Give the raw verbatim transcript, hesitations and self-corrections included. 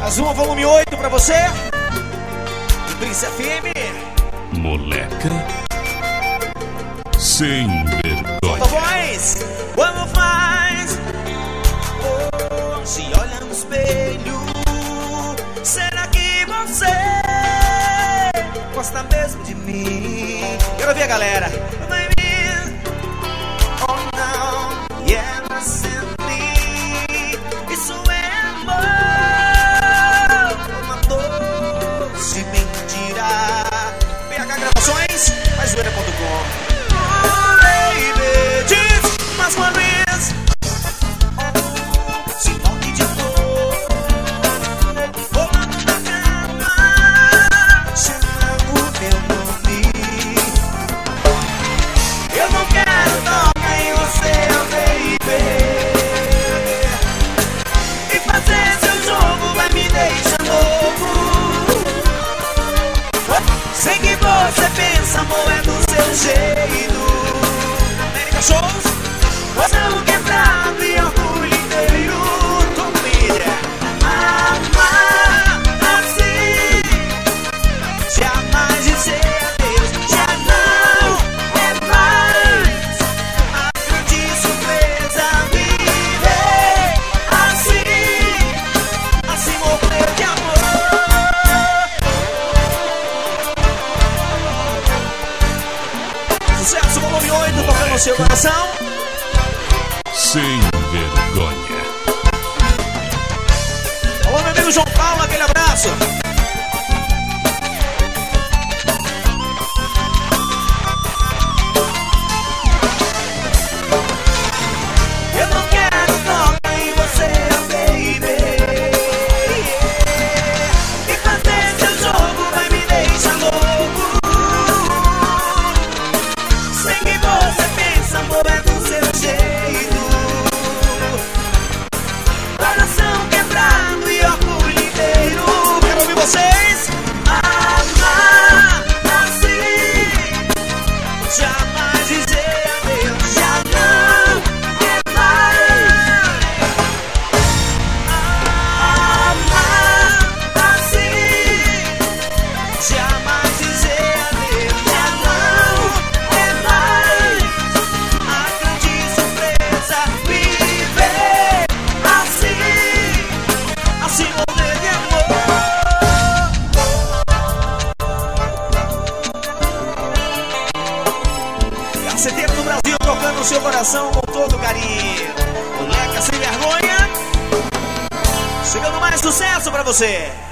Azul volume oito pra você. E Prince F M. Moleca sem vergonha. Solta a voz. Quando faz, oh, se olha no espelho, será que você gosta mesmo de mim? Quero ver a galera. Baby, oh não, yeah, mas isso é amor, uma doce mentira. P H Gravações, mais zoeira ponto com. Oh, baby, diz mais uma vez. Oh, se toque de dor, rolando na cama, chamando meu nome. Eu não quero tocar em você, baby. E fazer seu jogo vai me deixar louco. Sei que você pensa, amor, é do seu jeito. América Shows, coração quebrado e orgulho inteiro. Família, amar assim, jamais dizer adeus, já não é mais. A grande surpresa, viver assim, assim morrer de amor. Sucesso volume oito, tocando no seu coração. Sem vergonha. Alô, meu amigo João Paulo, aquele abraço. Eu não quero tocar em você, baby. E fazer seu jogo vai me deixar louco. Sei que você pensa, amor, é do seu jeito. Coração quebrado e orgulho inteiro. Quero ouvir vocês. Amar assim, jamais dizer adeus, já não é mais. Amar assim, jamais dizer adeus, já não é mais. A grande surpresa, viver assim, assim morrer de amor. Caceteiro do Brasil tocando no seu coração com todo carinho. Moleca sem vergonha. Chegando mais sucesso pra você.